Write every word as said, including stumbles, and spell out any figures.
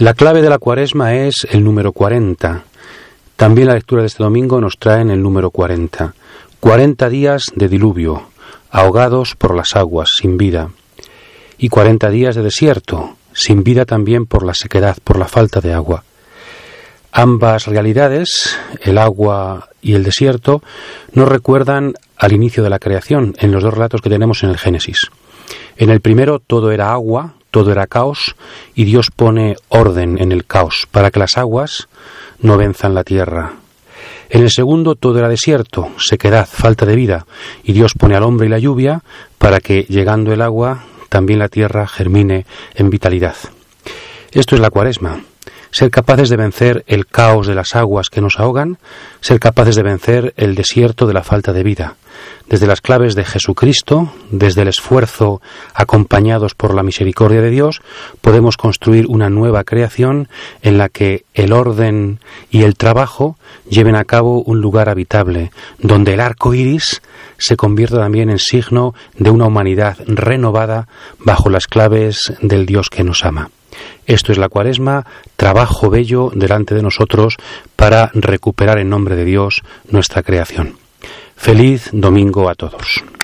La clave de la Cuaresma es el número cuarenta. También la lectura de este domingo nos trae el número cuarenta. cuarenta días de diluvio, ahogados por las aguas, sin vida. Y cuarenta días de desierto, sin vida también por la sequedad, por la falta de agua. Ambas realidades, el agua y el desierto, nos recuerdan al inicio de la creación, en los dos relatos que tenemos en el Génesis. En el primero todo era agua, todo era caos, y Dios pone orden en el caos, para que las aguas no venzan la tierra. En el segundo todo era desierto, sequedad, falta de vida, y Dios pone al hombre y la lluvia, para que, llegando el agua, también la tierra germine en vitalidad. Esto es la Cuaresma. Ser capaces de vencer el caos de las aguas que nos ahogan, ser capaces de vencer el desierto de la falta de vida. Desde las claves de Jesucristo, desde el esfuerzo acompañados por la misericordia de Dios, podemos construir una nueva creación en la que el orden y el trabajo lleven a cabo un lugar habitable, donde el arco iris se convierta también en signo de una humanidad renovada bajo las claves del Dios que nos ama. Esto es la Cuaresma, trabajo bello delante de nosotros para recuperar en nombre de Dios nuestra creación. Feliz domingo a todos.